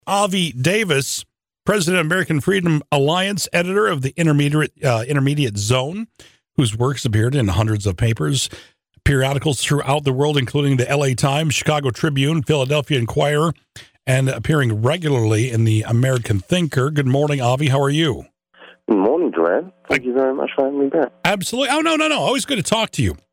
Avi Davis, president of American Freedom Alliance, editor of the Intermediate Zone, whose works appeared in hundreds of papers, periodicals throughout the world, including the LA Times, Chicago Tribune, Philadelphia Inquirer, and appearing regularly in the American Thinker. Good morning, Avi. How are you? Good morning, Duran. Thank you very much for having me back. Absolutely. Oh, no. Always good to talk to you.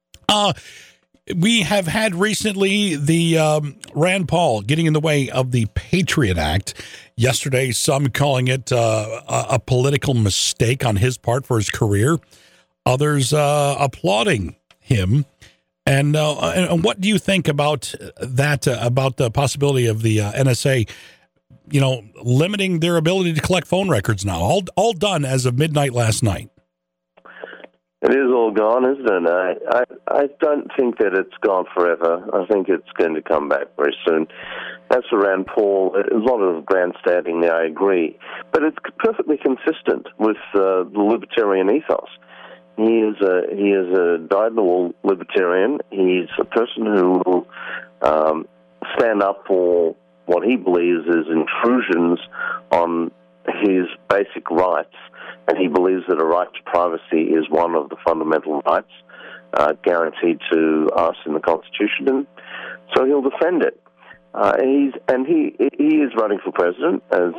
We have had recently the Rand Paul getting in the way of the Patriot Act. Yesterday, some calling it a political mistake on his part for his career. Others applauding him. And what do you think about that, about the possibility of the NSA, limiting their ability to collect phone records now? All done as of midnight last night. It is all gone, isn't it? I don't think that it's gone forever. I think it's going to come back very soon. As for Rand Paul, a lot of grandstanding there, I agree. But it's perfectly consistent with the libertarian ethos. He is a dyed-in-the-wool libertarian. He's a person who will stand up for what he believes is intrusions on his basic rights, and he believes that a right to privacy is one of the fundamental rights guaranteed to us in the Constitution, and so he'll defend it. He is running for president, as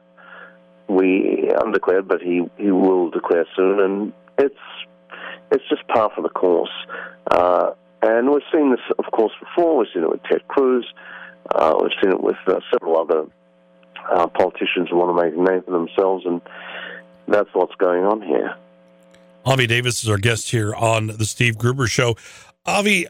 we undeclared, but he will declare soon, and it's just par for the course. And we've seen this, of course, before. We've seen it with Ted Cruz. We've seen it with several other politicians who want to make a name for themselves, and that's what's going on here. Avi Davis is our guest here on the Steve Gruber Show. Avi,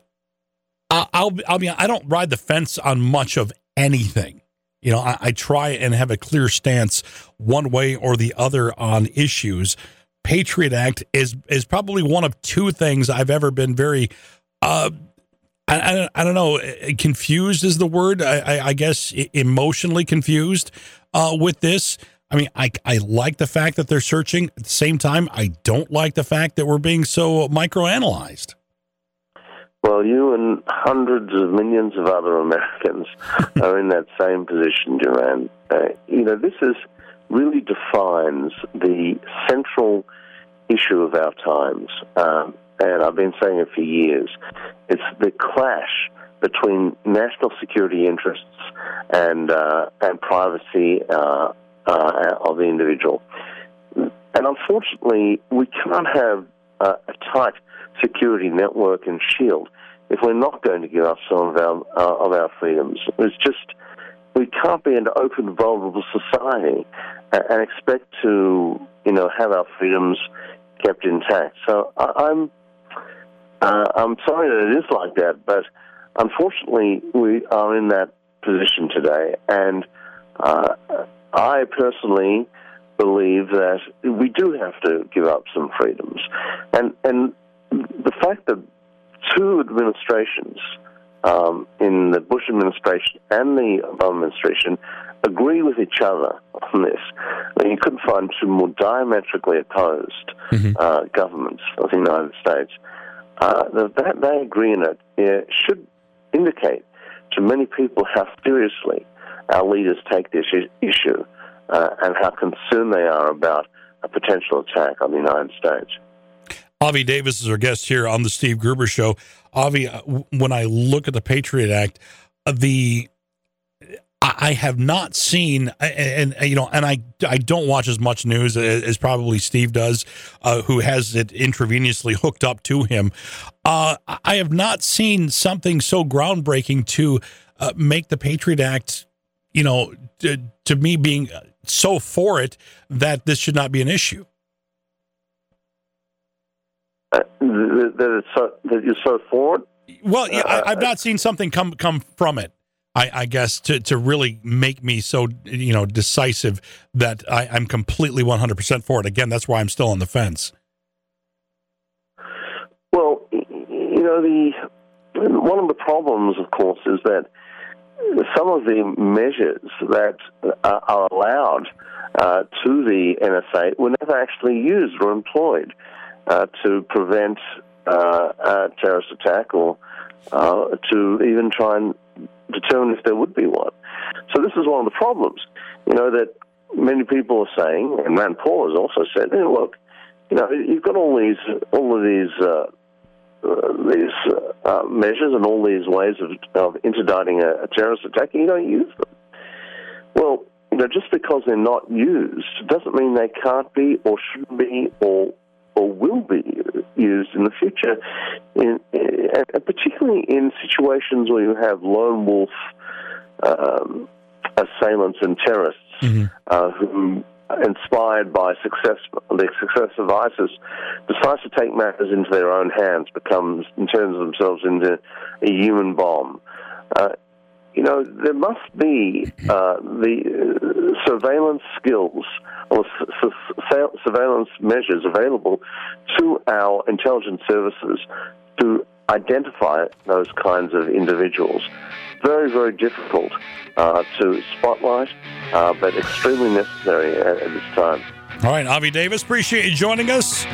I don't ride the fence on much of anything. I try and have a clear stance one way or the other on issues. Patriot Act is probably one of two things I've ever been very, I don't know, confused is the word. I guess emotionally confused with this. I mean, I like the fact that they're searching. At the same time, I don't like the fact that we're being so microanalyzed. Well, you and hundreds of millions of other Americans are in that same position, Duran. This really defines the central issue of our times, and I've been saying it for years. It's the clash between national security interests and privacy of the individual. And unfortunately, we can't have a tight security network and shield if we're not going to give up some of our freedoms. It's just, we can't be an open, vulnerable society and expect to, have our freedoms kept intact. So I'm sorry that it is like that, but unfortunately we are in that position today, and I personally believe that we do have to give up some freedoms. And the fact that two administrations, in the Bush administration and the Obama administration, agree with each other on this. I mean, you couldn't find two more diametrically opposed governments of the United States. That they agree in it should indicate to many people how seriously our leaders take this issue and how concerned they are about a potential attack on the United States. Avi Davis is our guest here on the Steve Gruber Show. Avi, when I look at the Patriot Act, I have not seen, and I don't watch as much news as probably Steve does, who has it intravenously hooked up to him. I have not seen something so groundbreaking to make the Patriot Act, to me being so for it that this should not be an issue. That you're so for it? Well, yeah, I've not seen something come from it. I guess to really make me so decisive that I'm completely 100% for it. Again, that's why I'm still on the fence. Well, one of the problems, of course, is that some of the measures that are allowed to the NSA were never actually used or employed to prevent a terrorist attack or to even try and determine if there would be one. So this is one of the problems, that many people are saying, and Rand Paul has also said, look, you've got all of these measures and all these ways of interdicting a terrorist attack, and you don't use them. Well, just because they're not used doesn't mean they can't be or shouldn't be or will be used in the future, and particularly in situations where you have lone wolf assailants and terrorists who, inspired by the success of ISIS, decides to take matters into their own hands, turns themselves into a human bomb. There must be the surveillance skills or surveillance measures available to our intelligence services to identify those kinds of individuals. Very, very difficult to spotlight, but extremely necessary at this time. All right, Avi Davis, appreciate you joining us.